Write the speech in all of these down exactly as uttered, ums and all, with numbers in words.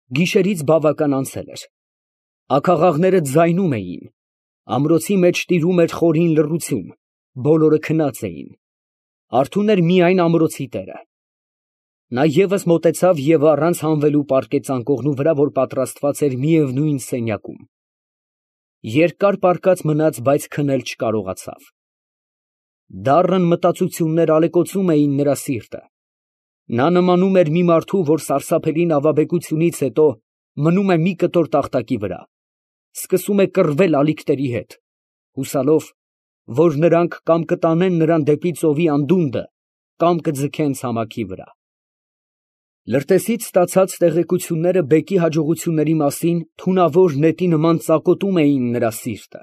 Գիշերից բավական անցել էր։ Աքաղաղները ձայնում էին, ամրոցի մեջ տիրում էր խորին լռություն, բոլորը քնած էին, արթուն էր միայն ամրոցի տերը։ Նա ևս մոտեցավ և առանց հանվելու պառկեց անկողնու վրա, որ պատրաստված էր միևնույն սենյակում։ Երկար պառկած մնաց, բայց քնել չկարողացավ։ Դառն մտածություններ ալեկոծում էին նրա սիրտը։ Նա նմանում էր մի մարդու, որ սարսափելի նավաբեկությունից հետո մնում է մի կտոր տախտակի վրա, սկսում է կռվել ալիքների հետ, հուսալով, որ նրանք կամ կտանեն նրան դեպի ծովի անդունդը, կամ կձգեն ցամաքի վրա։ Լրտեսից ստացած տեղեկությունները բեկի հաջողությունների մասին թունավոր նետի նման ծակոտում էին նրա սիրտը։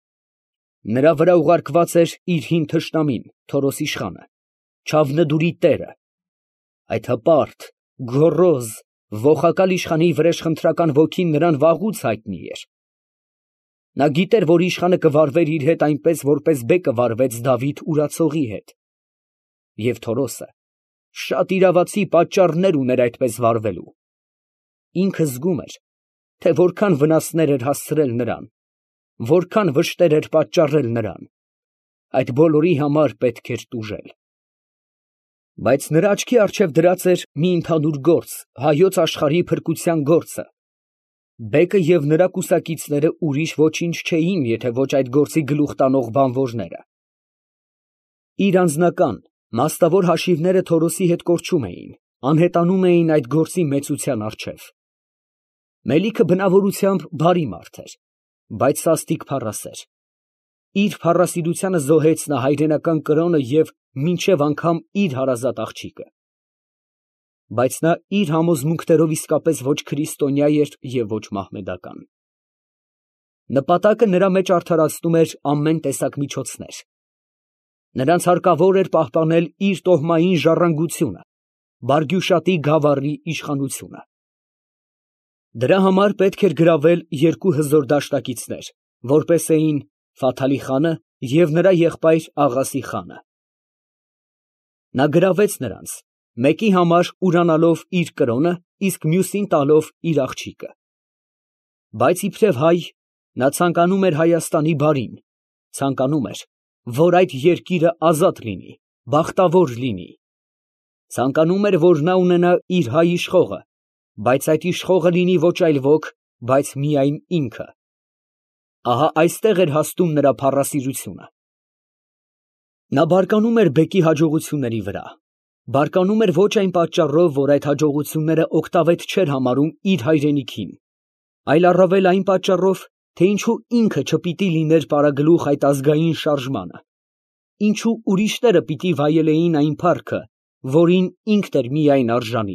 Նրա վրա ուղարկված էր իր հին թշնամին, Թորոս իշխանը, Չավնդուրի տերը, այդ հպարտ, գոռոզ, ոխակալ իշխանի վրեժխնդրական ոգին նրան վաղուց հայտնի էր։ Նա գիտեր, որ իշխանը կվարվեր իր հետ այնպես, որպես բեկը վարվեց Դավիթ урացողի հետ։ Եվ Թորոսը շատ իրավացի պատճառներ ուներ այդպես վարվելու։ Ինքը զգում էր, թե որքան վնասներ էր հասցրել նրան, որքան վշտեր էր պատճառել նրան, այդ բոլորի համար պետք էր տուժել։ Բայց նրա աչքի առջև դրած էր մի ընդհանուր գործ, հայոց աշխարհի փրկության գործը։ Բեկը և նրա կուսակիցները ուրիշ ոչինչ չէին, եթե ոչ այդ գործի գլուխ տանող բանվորները։ Իր անձնական, մաստավոր հաշիվները Թորոսի հետ կորչում էին, անհետանում էին այդ գործի մեծության առջև։ Մելիքը բնավորությամբ բարի մարդ էր, բայց սաստիկ փառասեր։ Իր փառասիրությանը զոհեց նա հայրենական կրոնը և մինչև անգամ իր հարազատ աղջիկը։ Բայց նա իր համոզմունքներով իսկապես ոչ քրիստոնյա էր և ոչ մահմեդական։ Նպատակը նրա մեջ արդարացնում էր ամեն տեսակ միջոցներ։ Նրանց հարկավոր էր պահպանել իր տոհմային ժառանգությունը, Բարգյուշատի գավառի իշխանությունը։ Դրա համար պետք էր գրավել երկու հզոր դաշնակիցներ, որպես էին Ֆաթալի խանը և նրա եղբայր Աղասի խանը։ Նա գրավեց նրանց, մեկի համար ուրանալով իր կրոնը, իսկ մյուսին տալով իր աղջիկը։ Բայց իբրև հայ, նա ցանկանում էր Հայաստանի բարին, ցանկանում էր, որ այդ երկիրը ազատ լինի, բախտավոր լինի։ Ցանկանում էր, որ նա ունենա իր հայ իշխողը, բայց այդ իշխողը լինի ոչ այլ ոք, բայց միայն ինքը։ Ահա այստեղ էր հասնում նրա փառասիրությունը։ Նա բարկանում էր բեկի հաջողությունների վրա, բարկանում էր ոչ այն պատճառով, որ այդ հաջողությունները օգտավետ չէր համարում իր հայրենիքին, այլ առավել այն պատճառով, թե ինչու ինքը չպիտի լիներ պարագլուխ այդ ազգային շարժմանը, ինչու ուրիշները պիտի վայելեին այն փառքը, որին ինքն էր միայն արժանի։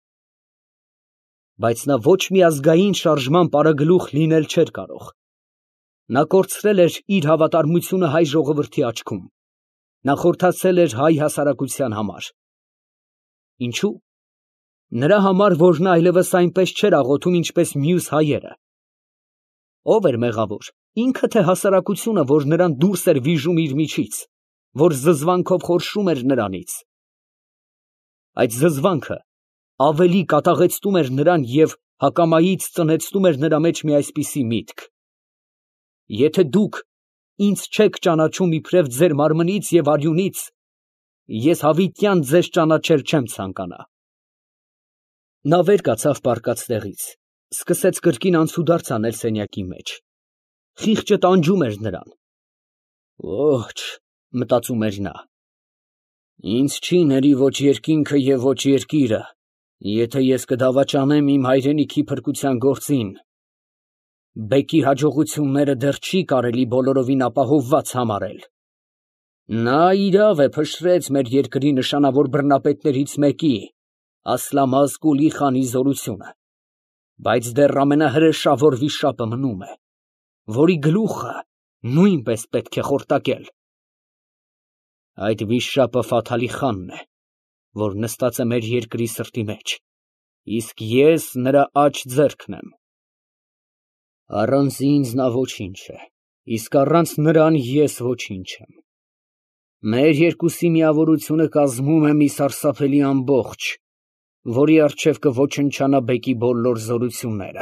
Բայց նա ոչ մի ազգային շարժման պարագլուխ լինել չէր կարող։ Նա կորցրել էր իր հավատարմությունը հայ ժողովրդի աչքում, նա խորթացել էր հայ հասարակության համար։ Ինչու՞։ Նրա համար, որ նա այլևս այնպես չէր աղոթում, ինչպես մյուս հայերը։ Ո՞վ էր մեղավոր, ինքը թե հասարակությունը, որ նրան դուրս էր վիժում իր միջից, որ զզվանքով խորշում էր նրանից։ Այդ զզվանքը ավելի կատաղեցնում էր նրան և հակամայից ծնեցնում էր նրա մեջ մի այսպիսի միտք. եթե դուք ինձ չեք ճանաչում իբրև ձեր մարմնից և արյունից, ես հավիտյան ձեզ ճանաչել չեմ ցանկանա։ Նա վեր կացավ պառկած տեղից, սկսեց կրկին անցուդարձ անել սենյակի մեջ։ Խիղճը տանջում էր նրան։ Ոչ, մտածում էր նա, ինձ չի ների ոչ երկինքը և ոչ երկիրը, եթե ես կդավաճանեմ իմ հայրենիքի փրկության գործին։ Բեկի հաջողությունները դեռ չի կարելի բոլորովին ապահովված համարել։ Նա իրավ է փշրեց մեր երկրի նշանավոր բռնապետներից մեկի, Ասլամազ Կուլի խանի զորությունը, բայց դեռ ամենահրեշավոր վիշապը մնում է, որի գլուխը նույնպես պետք է խորտակել։ Այդ վիշապը Ֆաթալի խանն է, որ նստած է մեր երկրի սրտի մեջ, իսկ ես նրա աջ ձեռքն եմ։ Առանց ինձ նա ոչինչ է, իսկ առանց նրան ես ոչինչ եմ։ Մեր երկուսի միավորությունը կազմում է մի սարսափելի ամբողջ, որի առջև կոչնչանա բեկի բոլոր զորությունները։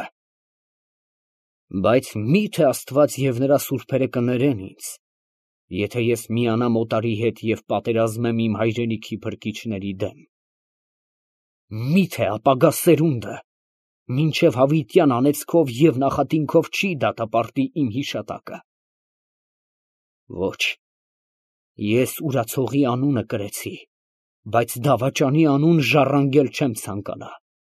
Բայց մի՞թե Աստված և նրա սուրբերը կներեն ինձ, եթե ես միանամ օտարի հետ և պատերազմեմ իմ հայրենիքի փրկիչների դեմ։ Մի՞թե ապագա սերունդը մինչև հավիտյան անեծքով և նախատինքով չի դատապարտի իմ հիշատակը։ Ոչ, ես ուրացողի անունը կրեցի, բայց դավաճանի անուն ժառանգել չեմ ցանկանա։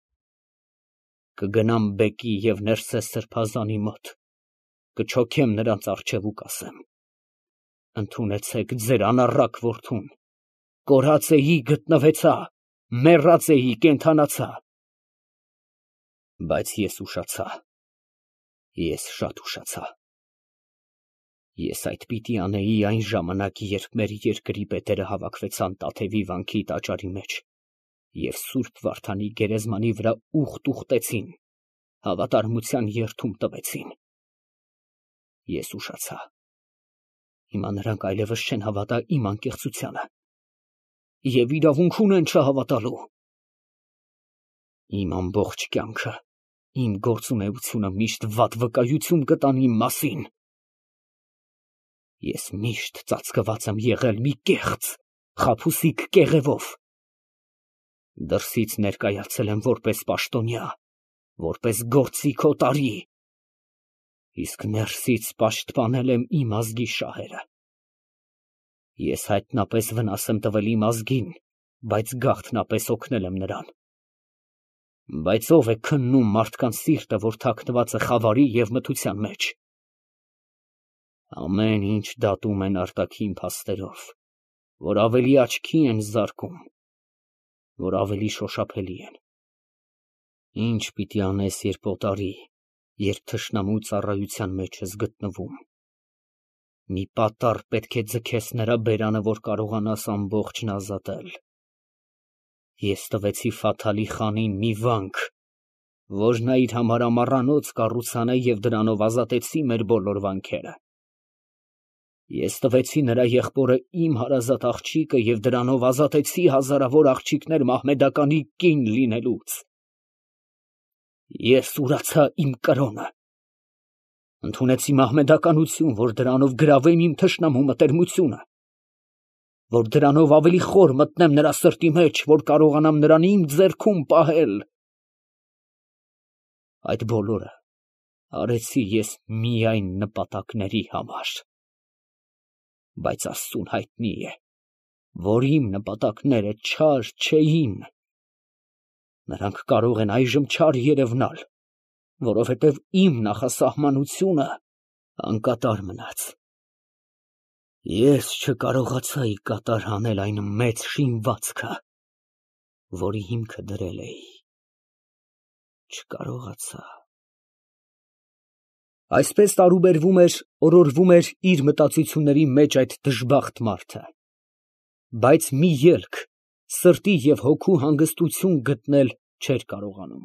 Կգնամ բեկի և Ներսես սրբազանի մոտ, կչոքեմ նրանց առջև ու կասեմ. «Ընդունեցեք ձեր անառակ որդուն, կորած էի, գտնվեցա, մեռած էի, կենդանացա»։ Բայց ես ուշացա, ես շատ ուշացա։ Ես այդ պիտի անեի այն ժամանակ, երբ մեր երկրի պետերը հավաքվեցան Տաթևի վանքի տաճարի մեջ և սուրբ Վարդանի գերեզմանի վրա ուխտ ուխտեցին, հավատարմության երդում տվեցին։ Ես ուշացա։ Հիմա նրանք այլևս չեն հավատա իմ անկեղծությանը և իրավունք ունեն չհավատալու։ Իմ ամբողջ կյանքը, իմ գործունեությունը միշտ վատ վկայություն կտան իմ մասին։ Ես միշտ ծածկված եմ եղել մի կեղծ, խաբուսիկ կեղևով։ Դրսից ներկայացել եմ որպես պաշտոնյա, որպես գործիք օտարի, իսկ ներսից պաշտպանել եմ իմ ազգի շահերը։ Ես հայտնապես վնաս եմ տվել իմ ազգին, բայց գաղտնապես օգնել եմ նրան։ Բայց ո՞վ է քննում մարդկանց սիրտը, որ թաքնված է խավարի և մթության մեջ։ Ամեն ինչ դատում են արտաքին փաստերով, որ ավելի աչքի են զարկում, որ ավելի շոշափելի են։ Ի՞նչ պիտի անես, երբ օտարի, երբ թշնամու ծառայության մեջ ես գտնվում։ Մի պատառ պետք է ձգես նրա բերանը, որ կարողանաս ամբողջն ազատել։ Ես տվեցի Ֆաթալի խանին մի վանք, որ նա իր համար ամառանոց կառուցանե, և դրանով ազատեցի մեր բոլոր վանքերը։ Ես տվեցի նրա եղբորը իմ հարազատ աղջիկը և դրանով ազատեցի հազարավոր աղջիկներ մահմեդականի կին լինելուց։ Ես ուրացա իմ կրոնը, ընդունեցի մահմեդականություն, որ դրանով գրավեմ իմ թշնամու մտերմությունը, որ դրանով ավելի խոր մտնեմ նրա սրտի մեջ, որ կարողանամ նրան իմ ձեռքում պահել։ Այդ բոլորը արեցի ես միայն նպատակների համար։ Բայց Աստծուն հայտնի է, որ իմ նպատակները չար չէին։ Նրանք կարող են այժմ չար երևնալ, որովհետև իմ նախասահմանությունը անկատար մնաց։ Ես չկարողացա կատար անել այն մեծ շինվածքը, որի հիմքը դրել էի։ Չկարողացա։ Այսպես տարուբերվում էր, օրորվում էր իր մտածությունների մեջ այդ դժբախտ մարդը, բայց մի ելք, սրտի և հոգու հանգստություն գտնել չէր կարողանում։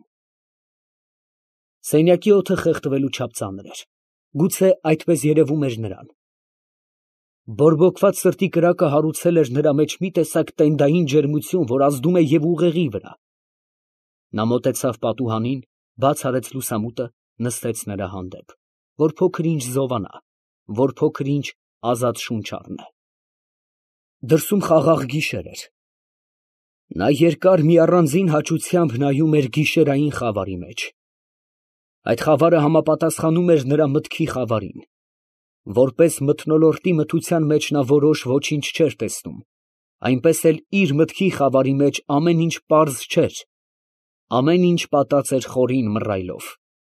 Սենյակի օդը խեղդվելու չափ ծանր էր, գուցե այդպես երևում էր նրան։ Բորբոքված սրտի կրակը հարուցել էր նրա մեջ մի տեսակ տենդային ջերմություն, որ ազդում է և ուղեղի վրա։ Նա մոտեցավ պատուհանին, բաց արեց լուսամուտը, նստեց նրա հանդեպ, որ փոքր-ինչ զովանա, որ փոքր-ինչ ազատ շունչ առնե։ Դրսում խաղաղ գիշեր էր։ Նա երկար մի առանձին հաճությամբ նայում էր գիշերային խավարի մեջ։ Այդ խավարը համապատասխանում էր նրա մտքի խավարին։ Որպես մթնոլորտի մթության մեջ նա որոշ ոչինչ չէր տեսնում, այնպես էլ իր մտքի խավարի մեջ ամեն ինչ պարզ չէր, ամեն ինչ պատած էր խորին մռայլով։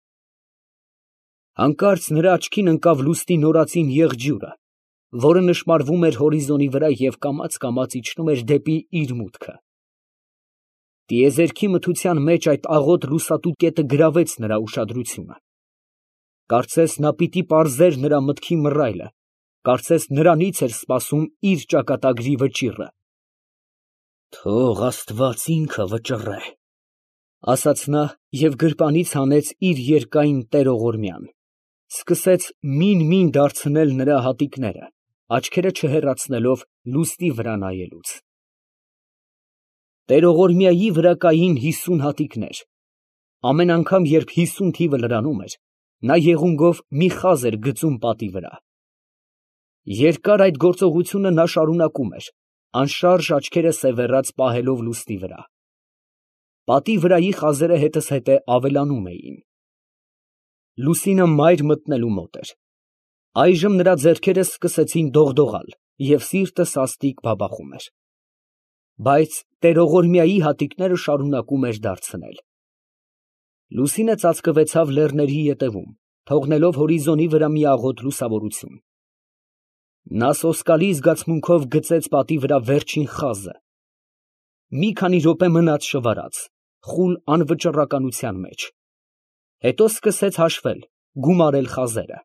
Հանկարծ նրա աչքին ընկավ լուսնի նորածին եղջյուրը, որը նշմարվում էր հորիզոնի վրա և կամաց֊կամաց իջնում էր դեպի իր մուտքը։ Տիեզերքի մթության մեջ այդ աղոտ լուսատու կետը գրավեց նրա ուշադրությունը։ Կարծես նա պիտի պարզեր նրա մտքի մռայլը, կարծես նրանից էր սպասում իր ճակատագրի վճիռը։ «Թող Աստված ինքը վճռե», ֊ ասաց նա և գրպանից հանեց իր երկայն տերողորմյան, սկսեց մին֊մին դարձնել նրա հատիկները, աչքերը չհեռացնելով լուսնի վրա նայելուց։ Տերողորմյայի վրա կային հիսուն հատիկներ։ Ամեն անգամ, երբ հիսուն թիվը լրանում էր, նա եղունգով մի խազ էր գծում պատի վրա։ Երկար այդ գործողությունը նա շարունակում էր, անշարժ աչքերը սևեռած պահելով լուսնի վրա։ Պատի վրայի խազերը հետզհետե ավելանում էին։ Լուսինը մայր մտնելու մոտ էր։ Այժմ նրա ձեռքերը սկսեցին դողդողալ և սիրտը սաստիկ բաբախում էր։ Բայց տերողորմյայի հատիկները շարունակում էր դարձնել։ Լուսինը ծածկվեցավ լեռների ետևում, թողնելով հորիզոնի վրա մի աղոտ լուսավորություն։ Նա սոսկալի զգացմունքով գծեց պատի վրա վերջին խազը։ Մի քանի րոպե մնաց շվարած, խուլ անվճռականության մեջ։ Հետո սկսեց հաշվել, գումարել խազերը։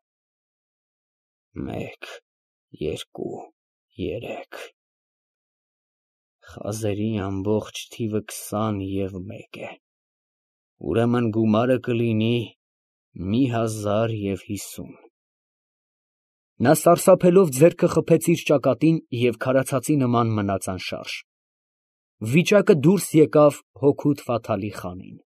Մեկ, երկու, երեք… Խազերի ամբողջ թիվը քսան և մեկ է, ուրեմն գումարը կլինի մի հազար և հիսուն… Նա սարսափելով ձեռքը խփեց իր ճակատին և քարացածի նման մնաց անշարժ։ Վիճակը դուրս եկավ հոգուդ Ֆաթալի խանին։